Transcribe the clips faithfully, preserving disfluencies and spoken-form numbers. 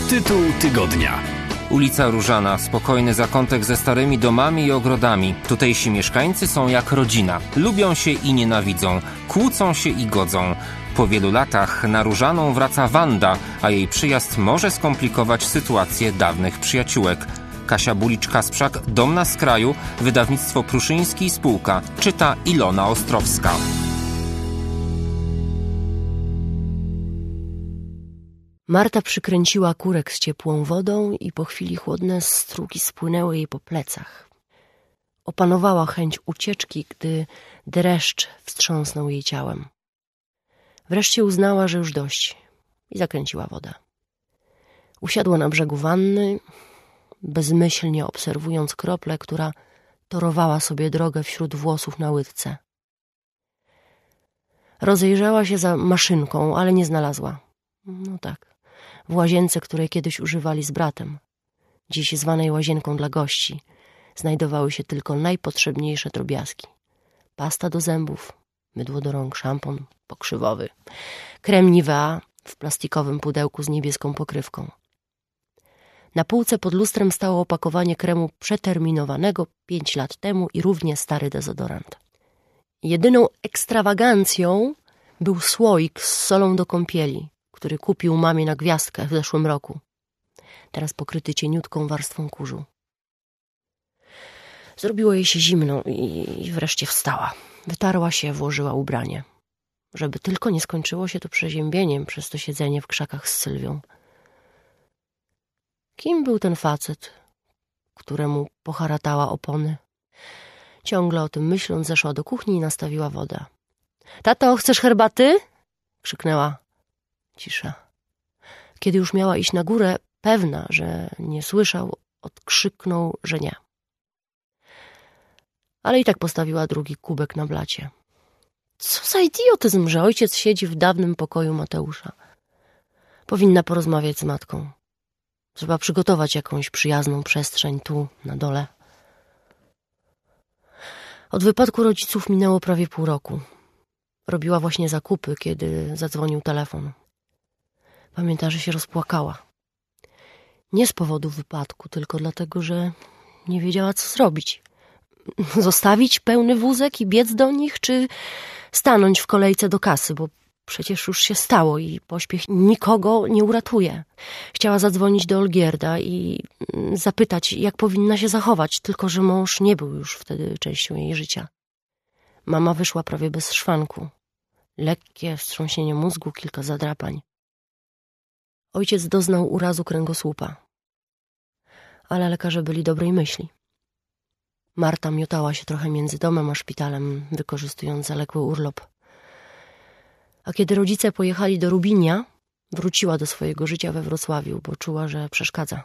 Tytuł tygodnia. Ulica Różana, spokojny zakątek ze starymi domami i ogrodami. Tutejsi mieszkańcy są jak rodzina. Lubią się i nienawidzą. Kłócą się i godzą. Po wielu latach na Różaną wraca Wanda, a jej przyjazd może skomplikować sytuację dawnych przyjaciółek. Kasia Bulicz-Kasprzak, Dom na skraju, wydawnictwo Pruszyński i Spółka. Czyta Ilona Ostrowska. Marta przykręciła kurek z ciepłą wodą i po chwili chłodne strugi spłynęły jej po plecach. Opanowała chęć ucieczki, gdy dreszcz wstrząsnął jej ciałem. Wreszcie uznała, że już dość i zakręciła wodę. Usiadła na brzegu wanny, bezmyślnie obserwując kroplę, która torowała sobie drogę wśród włosów na łydce. Rozejrzała się za maszynką, ale nie znalazła. No tak, w łazience, której kiedyś używali z bratem, dziś zwanej łazienką dla gości, znajdowały się tylko najpotrzebniejsze drobiazgi. Pasta do zębów, mydło do rąk, szampon pokrzywowy, krem Nivea w plastikowym pudełku z niebieską pokrywką. Na półce pod lustrem stało opakowanie kremu przeterminowanego pięć lat temu i równie stary dezodorant. Jedyną ekstrawagancją był słoik z solą do kąpieli, który kupił mamie na gwiazdkę w zeszłym roku, teraz pokryty cieniutką warstwą kurzu. Zrobiło jej się zimno i, i wreszcie wstała. Wytarła się, włożyła ubranie. Żeby tylko nie skończyło się to przeziębieniem przez to siedzenie w krzakach z Sylwią. Kim był ten facet, któremu poharatała opony? Ciągle o tym myśląc, zeszła do kuchni i nastawiła wodę. — Tato, chcesz herbaty? — krzyknęła. Cisza. Kiedy już miała iść na górę, pewna, że nie słyszał, odkrzyknął, że nie. Ale i tak postawiła drugi kubek na blacie. Co za idiotyzm, że ojciec siedzi w dawnym pokoju Mateusza. Powinna porozmawiać z matką. Trzeba przygotować jakąś przyjazną przestrzeń tu, na dole. Od wypadku rodziców minęło prawie pół roku. Robiła właśnie zakupy, kiedy zadzwonił telefon. Pamięta, że się rozpłakała. Nie z powodu wypadku, tylko dlatego, że nie wiedziała, co zrobić. Zostawić pełny wózek i biec do nich, czy stanąć w kolejce do kasy, bo przecież już się stało i pośpiech nikogo nie uratuje. Chciała zadzwonić do Olgierda i zapytać, jak powinna się zachować, tylko że mąż nie był już wtedy częścią jej życia. Mama wyszła prawie bez szwanku. Lekkie wstrząsienie mózgu, kilka zadrapań. Ojciec doznał urazu kręgosłupa. Ale lekarze byli dobrej myśli. Marta miotała się trochę między domem a szpitalem, wykorzystując zaległy urlop. A kiedy rodzice pojechali do Rubinia, wróciła do swojego życia we Wrocławiu, bo czuła, że przeszkadza.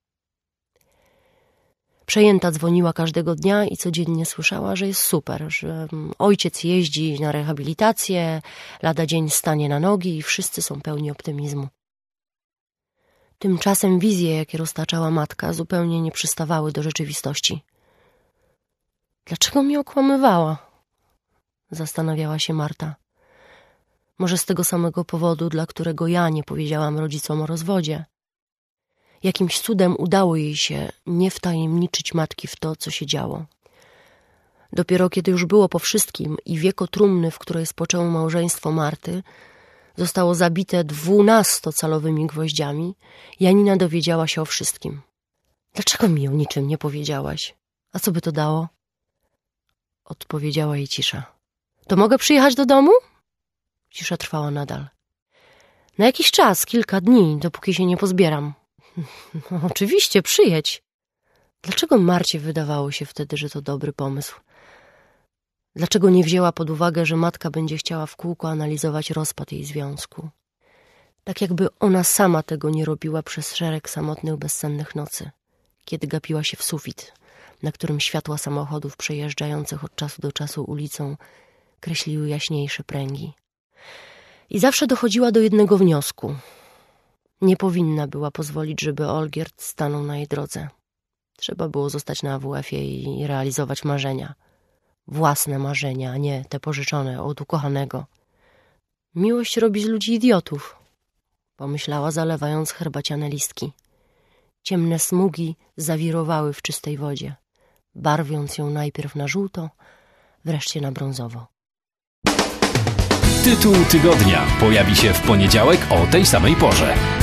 Przejęta dzwoniła każdego dnia i codziennie słyszała, że jest super, że ojciec jeździ na rehabilitację, lada dzień stanie na nogi i wszyscy są pełni optymizmu. Tymczasem wizje, jakie roztaczała matka, zupełnie nie przystawały do rzeczywistości. Dlaczego mnie okłamywała? Zastanawiała się Marta. Może z tego samego powodu, dla którego ja nie powiedziałam rodzicom o rozwodzie. Jakimś cudem udało jej się nie wtajemniczyć matki w to, co się działo. Dopiero kiedy już było po wszystkim i wieko trumny, w której spoczęło małżeństwo Marty, zostało zabite dwunastocalowymi gwoździami, Janina dowiedziała się o wszystkim. Dlaczego mi o niczym nie powiedziałaś? A co by to dało? Odpowiedziała jej cisza. To mogę przyjechać do domu? Cisza trwała nadal. Na jakiś czas, kilka dni, dopóki się nie pozbieram. No, oczywiście, przyjedź. Dlaczego Marcie wydawało się wtedy, że to dobry pomysł? Dlaczego nie wzięła pod uwagę, że matka będzie chciała w kółko analizować rozpad jej związku? Tak jakby ona sama tego nie robiła przez szereg samotnych, bezsennych nocy, kiedy gapiła się w sufit, na którym światła samochodów przejeżdżających od czasu do czasu ulicą kreśliły jaśniejsze pręgi. I zawsze dochodziła do jednego wniosku. Nie powinna była pozwolić, żeby Olgierd stanął na jej drodze. Trzeba było zostać na A W F-ie i realizować marzenia. Własne marzenia, a nie te pożyczone od ukochanego. Miłość robi z ludzi idiotów, pomyślała, zalewając herbaciane listki. Ciemne smugi zawirowały w czystej wodzie, barwiąc ją najpierw na żółto, wreszcie na brązowo. Tytuł tygodnia pojawi się w poniedziałek o tej samej porze.